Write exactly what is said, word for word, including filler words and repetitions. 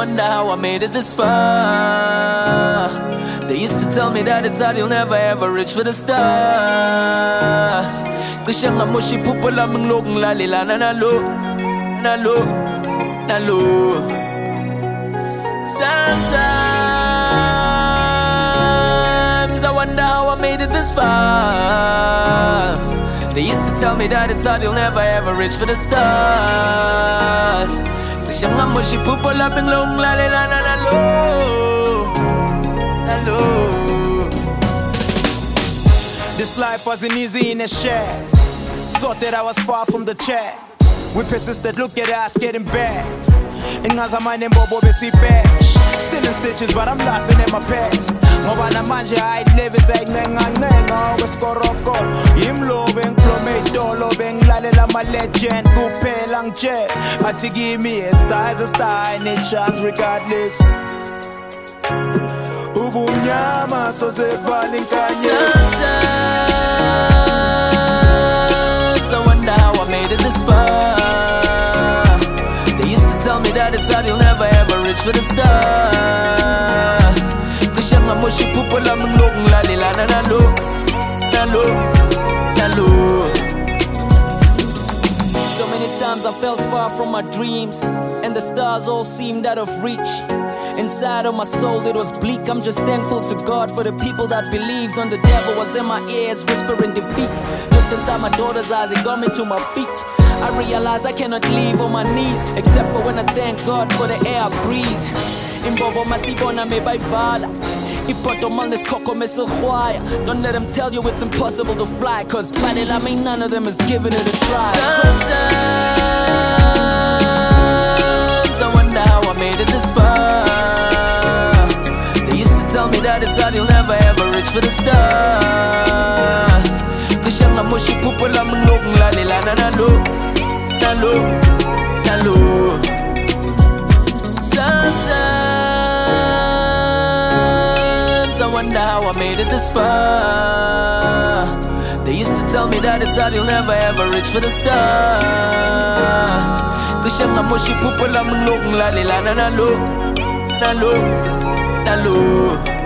wonder how I made it this far. They used to tell me that it's hard, you'll never ever reach for the stars. Cishe ngamusha iphupho lami ngiloku ngilalelana nalo, nalo, nalo. Sometimes I wonder how I made it this far. They used to tell me that it's hard, you'll never ever reach for the stars. Cishe ngamusha iphupho lami ngiloku ngilalelana nalo, nalo. This life wasn't easy in a share. Thought that I was far from the chair. We persisted, look at us getting bags. Ingaza my name Bobo Bessie Bash. Still in stitches, but I'm laughing at my past. Ngoba namanje I'd live is like nenga nenga weskoroko. Imlobe ngiplome idolo bengilalela my legend kuphela nje. Athi give me a star as a star and a chance regardless. Ubunyama so sevali nkanye. Sometimes I wonder how I made it this far. They used to tell me that it's hard, you'll never ever reach for the stars. Cishe ngamusha iphupho lami ngiloku ngilalelana nalo, nalo, nalo. So many times I felt far from my dreams, and the stars all seemed out of reach. Inside of my soul it was bleak. I'm just thankful to God for the people that believed when the devil was in my ears whispering defeat. Looked inside my daughter's eyes, it got me to my feet. I realized I cannot leave on my knees, except for when I thank God for the air I breathe. Imbobo masibona me baivala, ipoto mandes koko mesilhwaya. Don't let them tell you it's impossible to fly, cause Manila mean none of them is giving it a try. Sometimes I wonder how I made it this far. Tell me that it's hard, you'll never ever reach for the stars. Cishe ngamusha iphupho lami ngiloku ngilalelana nalo, nalo, nalo. Sometimes I wonder how I made it this far. They used to tell me that it's hard, you'll never ever reach for the stars. Cishe ngamusha iphupho lami ngiloku ngilalelana nalo, nalo, nalo.